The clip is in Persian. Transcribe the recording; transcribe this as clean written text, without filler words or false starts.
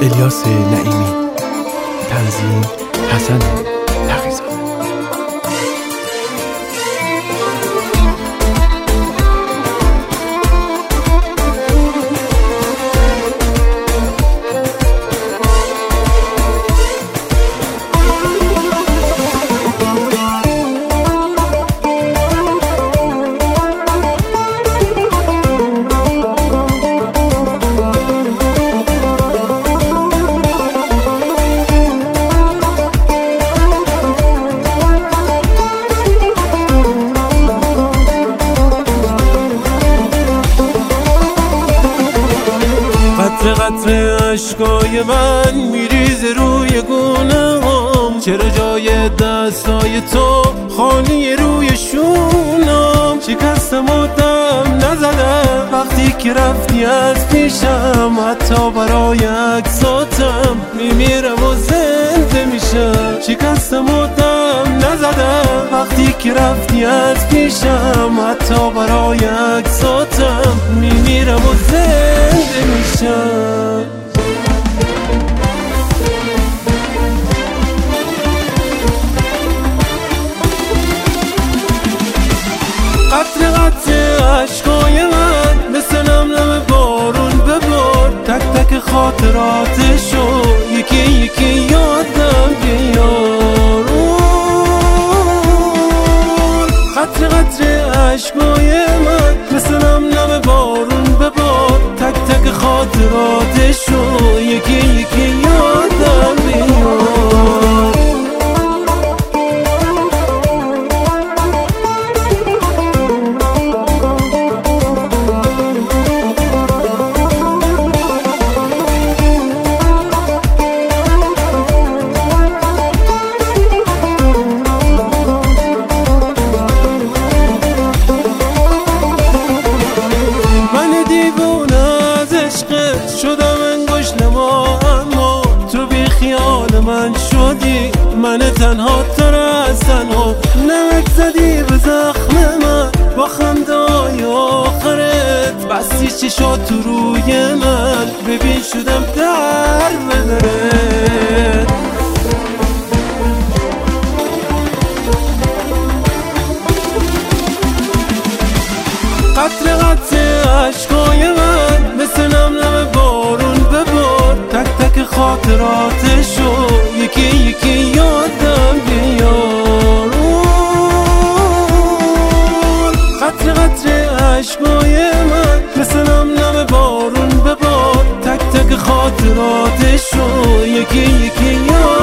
الیاس نعیمی، تنظیم حسن تقی‌زاده. قطره قطره اشکای من میریزه روی گونه‌ام، چرا جای دستای تو خالی روی شونم؟ شکستم و دم نزدم وقتی که رفتی از پیشم، حتی برای عکساتم میمیرم و زنده میشم. شکستم و دم نزدم وقتی که رفتی از پیشم، حتی برای عکساتم میمیرم و زنده میشم. قطره قطره اشکای من مثل نمنم بارون ببار، تک تک خاطراتشو یکی یکی یادم بیار. قطره قطره اشکای من مثل نمنم بارون ببار، تک تک خاطراتشو یکی یکی یادم بیار. شدم انگشت نما، اما تو بی خیال من شدی، من تنها تو را از تنها نمک زدی به زخم من. با خنده‌های آخرت بستی چشات تو روی من، ببین شدم در بدرت. قطره قطره اشکای من مثل نمنم بارون ببار، تک تک خاطراتشو یکی یکی یادم بیار. قطره قطره اشکای من مثل نمنم بارون ببار، تک تک خاطراتشو یکی یکی یادم